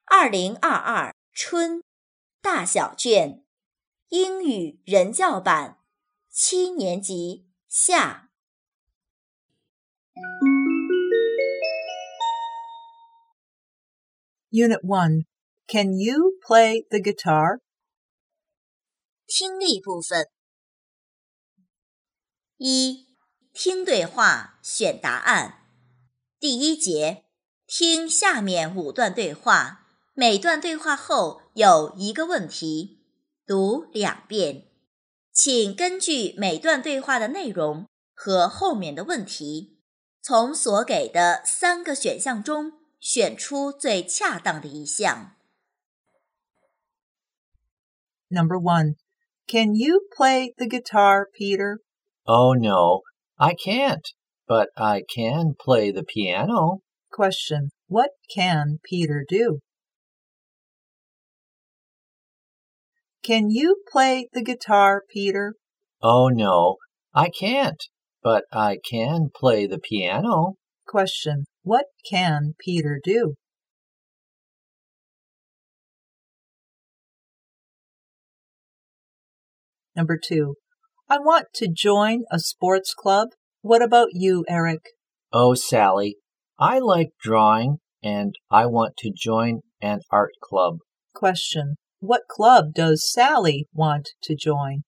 2022春大小卷英语人教版7年级下。 Unit 1. Can you play the guitar? 听力部分。1. 听对话，选答案。第一节，听下面5段对话，每段对话后有一个问题，读2遍。请根据每段对话的内容和后面的问题，从所给的3个选项中选出最恰当的一项。 Number 1. Can you play the guitar, Peter? Oh, no, I can't, but I can play the piano. Question. What can Peter do? Can you play the guitar, Peter? Oh, no, I can't, but I can play the piano. Question. What can Peter do? Number 2. I want to join a sports club. What about you, Eric? Oh, Sally, I like drawing and I want to join an art club. Question. What club does Sally want to join?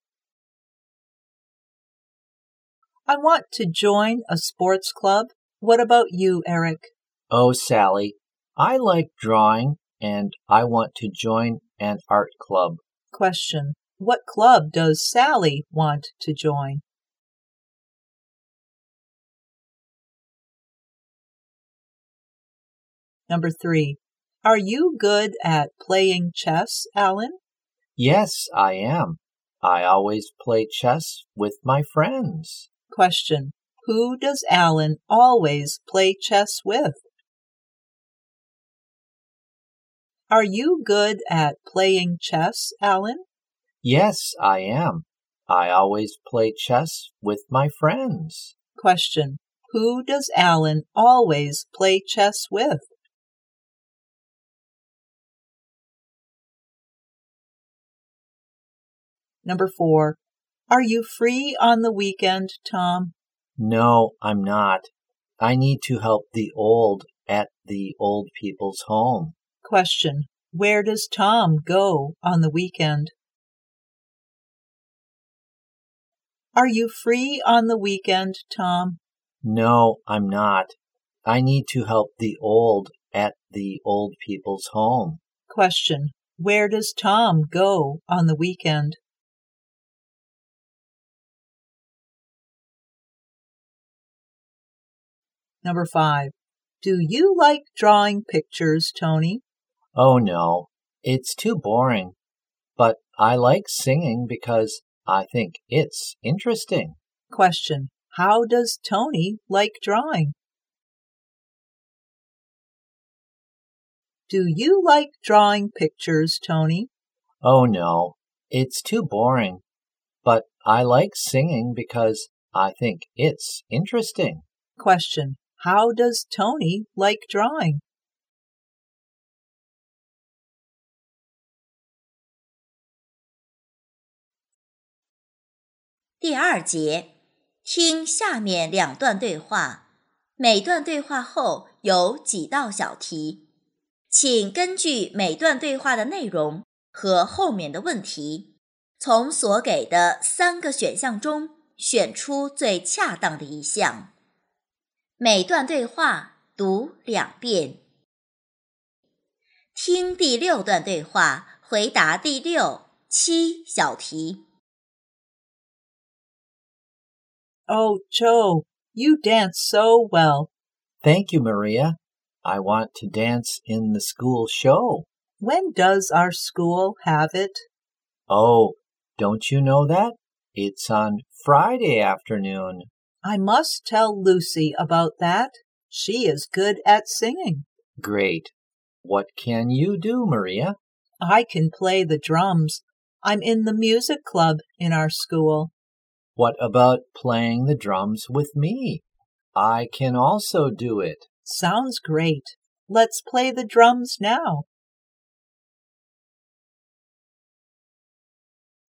I want to join a sports club. What about you, Eric? Oh, Sally, I like drawing and I want to join an art club. Question. What club does Sally want to join? Number 3. Are you good at playing chess, Alan? Yes, I am. I always play chess with my friends. Question. Who does Alan always play chess with? Are you good at playing chess, Alan? Yes, I am. I always play chess with my friends. Question. Who does Alan always play chess with? Number 4. Are you free on the weekend, Tom? No, I'm not. I need to help the old at the old people's home. Question. Where does Tom go on the weekend? Are you free on the weekend, Tom? No, I'm not. I need to help the old at the old people's home. Question. Where does Tom go on the weekend? Number 5. Do you like drawing pictures, Tony? Oh, no. It's too boring. But I like singing because I think it's interesting. Question. How does Tony like drawing? Do you like drawing pictures, Tony? Oh, no. It's too boring. But I like singing because I think it's interesting. Question. How does Tony like drawing? 第2节，听下面2段对话，每段对话后有几道小题，请根据每段对话的内容和后面的问题，从所给的3个选项中选出最恰当的一项。每段对话读2遍。听第6段对话，回答第6、7小题。 Oh, Joe, you dance so well. Thank you, Maria. I want to dance in the school show. When does our school have it? Oh, don't you know that? It's on Friday afternoon. I must tell Lucy about that. She is good at singing. Great. What can you do, Maria? I can play the drums. I'm in the music club in our school. What about playing the drums with me? I can also do it. Sounds great. Let's play the drums now.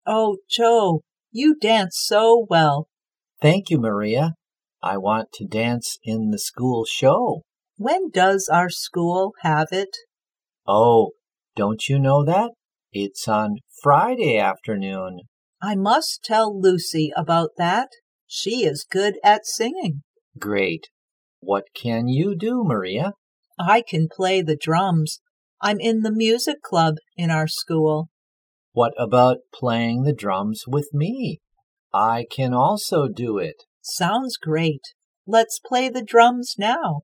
Oh, Joe, you dance so well. Thank you, Maria. I want to dance in the school show. When does our school have it? Oh, don't you know that? It's on Friday afternoon. I must tell Lucy about that. She is good at singing. Great. What can you do, Maria? I can play the drums. I'm in the music club in our school. What about playing the drums with me? I can also do it. Sounds great. Let's play the drums now.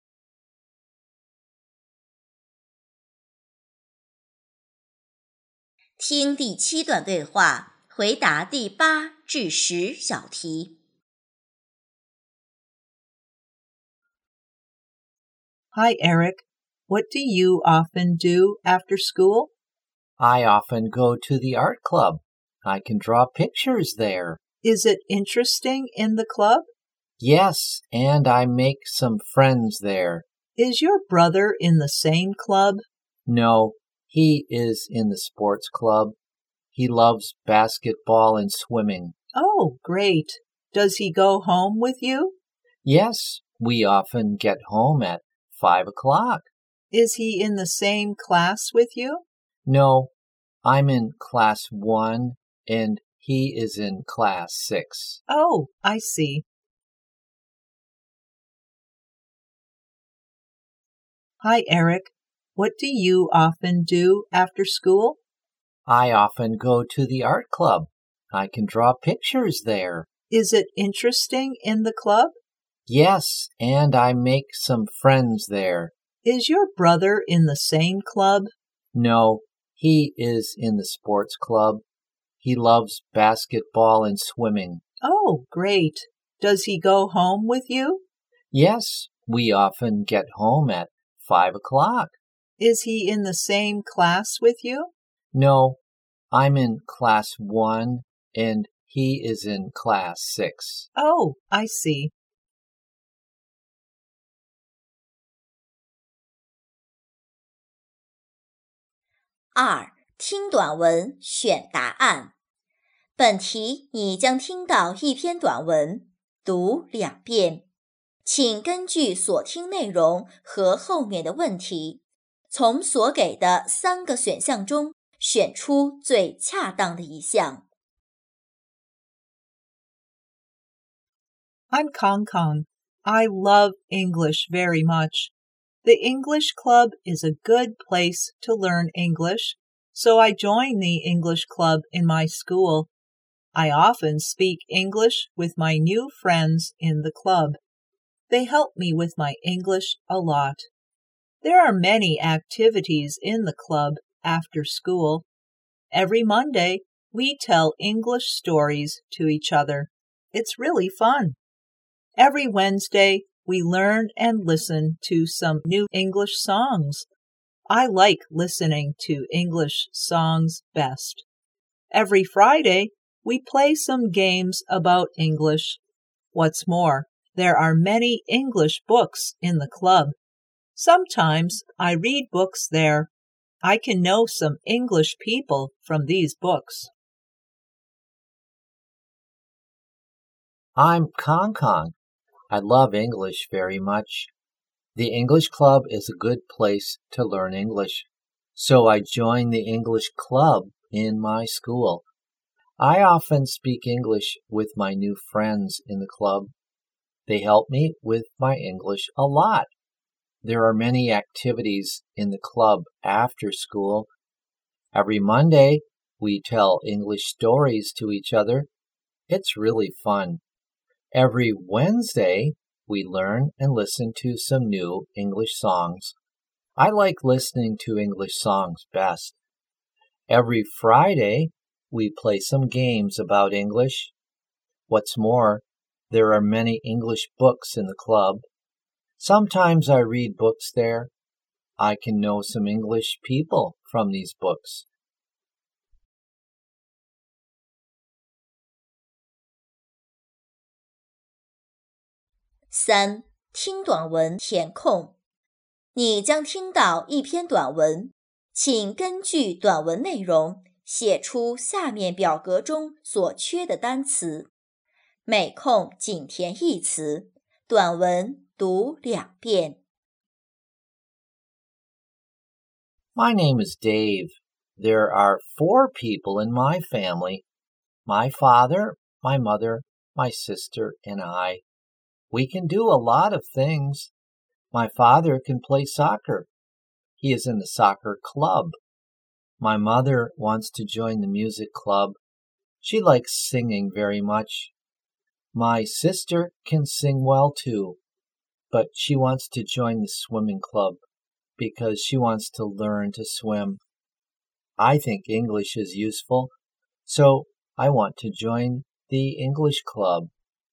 听第7段对话，回答第8至10小题。 Hi, Eric. What do you often do after school? I often go to the art club. I can draw pictures there. Is it interesting in the club? Yes, and I make some friends there. Is your brother in the same club? No, he is in the sports club. He loves basketball and swimming. Oh, great. Does he go home with you? Yes, we often get home at 5 o'clock. Is he in the same class with you? No, I'm in class 1 and he is in class 6. Oh, I see. Hi, Eric. What do you often do after school? I often go to the art club. I can draw pictures there. Is it interesting in the club? Yes, and I make some friends there. Is your brother in the same club? No, he is in the sports club. He loves basketball and swimming. Oh, great. Does he go home with you? Yes, we often get home at 5 o'clock. Is he in the same class with you? No, I'm in class 1 and he is in class 6. Oh, I see. 2. 听短文，选答案。本题你将听到一篇短文，读2遍。请根据所听内容和后面的问题，从所给的3个选项中选出最恰当的一项。 I'm Kong Kong. I love English very much. The English Club is a good place to learn English, so I join the English Club in my school. I often speak English with my new friends in the club. They help me with my English a lot. There are many activities in the club after school. Every Monday, we tell English stories to each other. It's really fun. Every Wednesday, we learn and listen to some new English songs. I like listening to English songs best. Every Friday, we play some games about English. What's more, there are many English books in the club. Sometimes I read books there. I can know some English people from these books. I'm Kong Kong. I love English very much. The English Club is a good place to learn English, so I join the English Club in my school. I often speak English with my new friends in the club. They help me with my English a lot. There are many activities in the club after school. Every Monday, we tell English stories to each other. It's really fun. Every Wednesday, we learn and listen to some new English songs. I like listening to English songs best. Every Friday, we play some games about English. What's more, there are many English books in the club. Sometimes I read books there. I can know some English people from these books. 3. 听短文填空。你将听到一篇短文，请根据短文内容写出下面表格中所缺的单词，每空仅填一词，短文读2遍。 My name is Dave. There are 4 people in my family. My father, my mother, my sister, and I. We can do a lot of things. My father can play soccer. He is in the soccer club. My mother wants to join the music club. She likes singing very much. My sister can sing well too, but she wants to join the swimming club because she wants to learn to swim. I think English is useful, so I want to join the English club.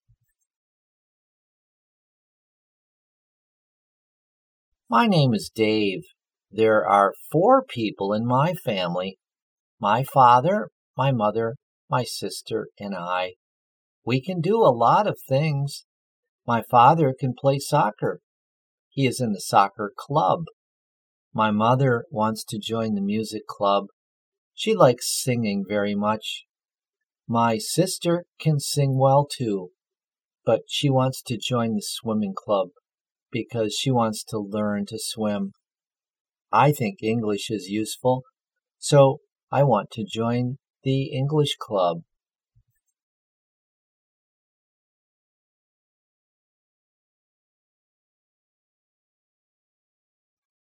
My name is Dave. There are 4 people in my family. My father, my mother, my sister, and I. We can do a lot of things. My father can play soccer. He is in the soccer club. My mother wants to join the music club. She likes singing very much. My sister can sing well too, but she wants to join the swimming club because she wants to learn to swim. I think English is useful, so I want to join the English club.